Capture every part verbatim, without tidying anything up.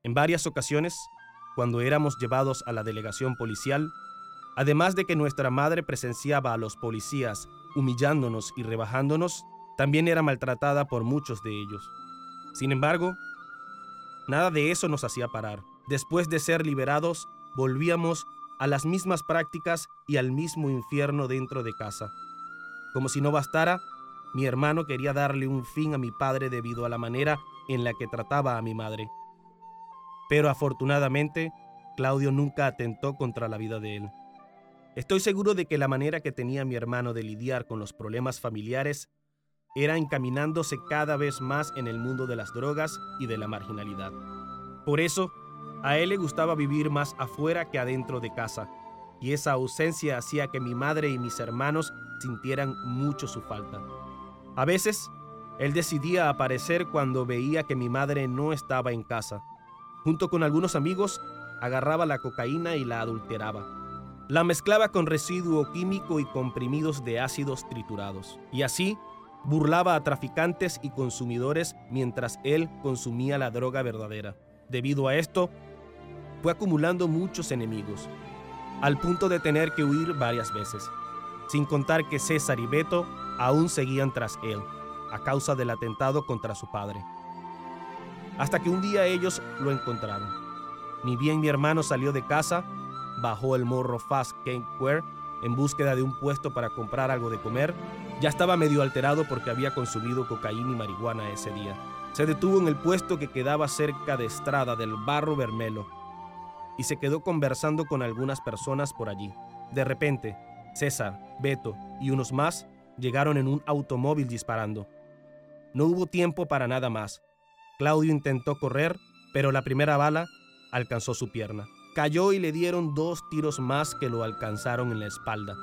En varias ocasiones, cuando éramos llevados a la delegación policial, además de que nuestra madre presenciaba a los policías humillándonos y rebajándonos, también era maltratada por muchos de ellos. Sin embargo, nada de eso nos hacía parar. Después de ser liberados, volvíamos a las mismas prácticas y al mismo infierno dentro de casa. Como si no bastara, mi hermano quería darle un fin a mi padre debido a la manera en la que trataba a mi madre. Pero afortunadamente, Claudio nunca atentó contra la vida de él. Estoy seguro de que la manera que tenía mi hermano de lidiar con los problemas familiares era encaminándose cada vez más en el mundo de las drogas y de la marginalidad. Por eso, a él le gustaba vivir más afuera que adentro de casa, y esa ausencia hacía que mi madre y mis hermanos sintieran mucho su falta. A veces, él decidía aparecer cuando veía que mi madre no estaba en casa. Junto con algunos amigos, agarraba la cocaína y la adulteraba. La mezclaba con residuo químico y comprimidos de ácidos triturados. Y así, burlaba a traficantes y consumidores mientras él consumía la droga verdadera. Debido a esto, fue acumulando muchos enemigos, al punto de tener que huir varias veces, sin contar que César y Beto aún seguían tras él, a causa del atentado contra su padre. Hasta que un día ellos lo encontraron. Ni bien mi hermano salió de casa, bajó el morro Fast Cane Square en búsqueda de un puesto para comprar algo de comer. Ya estaba medio alterado porque había consumido cocaína y marihuana ese día. Se detuvo en el puesto que quedaba cerca de Estrada del Barro Bermelo y se quedó conversando con algunas personas por allí. De repente, César, Beto y unos más llegaron en un automóvil disparando. No hubo tiempo para nada más. Claudio intentó correr, pero la primera bala alcanzó su pierna. Cayó y le dieron dos tiros más que lo alcanzaron en la espalda.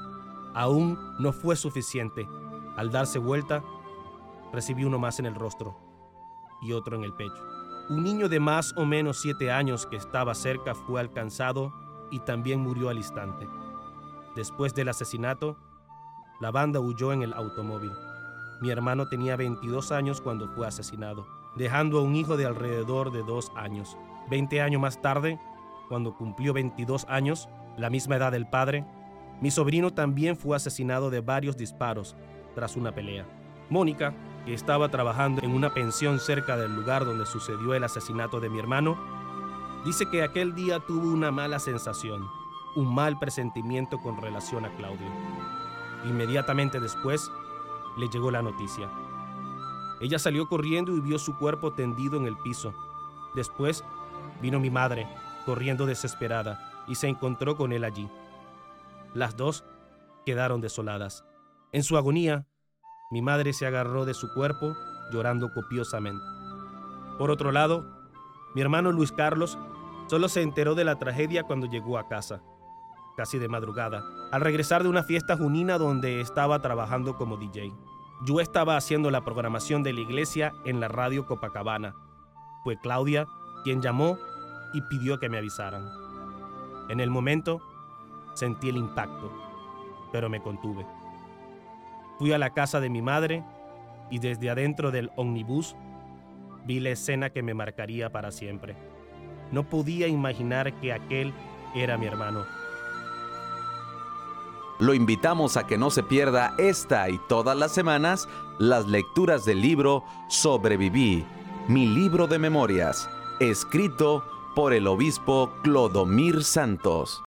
Aún no fue suficiente. Al darse vuelta, recibió uno más en el rostro y otro en el pecho. Un niño de más o menos siete años que estaba cerca fue alcanzado y también murió al instante. Después del asesinato, la banda huyó en el automóvil. Mi hermano tenía veintidós años cuando fue asesinado, dejando a un hijo de alrededor de dos años. Veinte años más tarde, cuando cumplió veintidós años, la misma edad del padre, mi sobrino también fue asesinado de varios disparos tras una pelea. Mónica, que estaba trabajando en una pensión cerca del lugar donde sucedió el asesinato de mi hermano, dice que aquel día tuvo una mala sensación, un mal presentimiento con relación a Claudio. Inmediatamente después, le llegó la noticia. Ella salió corriendo y vio su cuerpo tendido en el piso. Después, vino mi madre, corriendo desesperada, y se encontró con él allí. Las dos quedaron desoladas. En su agonía, mi madre se agarró de su cuerpo, llorando copiosamente. Por otro lado, mi hermano Luis Carlos solo se enteró de la tragedia cuando llegó a casa, casi de madrugada, al regresar de una fiesta junina donde estaba trabajando como D J. Yo estaba haciendo la programación de la iglesia en la radio Copacabana. Fue Claudia quien llamó y pidió que me avisaran. En el momento, sentí el impacto, pero me contuve. Fui a la casa de mi madre y desde adentro del ómnibus vi la escena que me marcaría para siempre. No podía imaginar que aquel era mi hermano. Lo invitamos a que no se pierda esta y todas las semanas las lecturas del libro Sobreviví, mi libro de memorias, escrito por el obispo Clodomir Santos.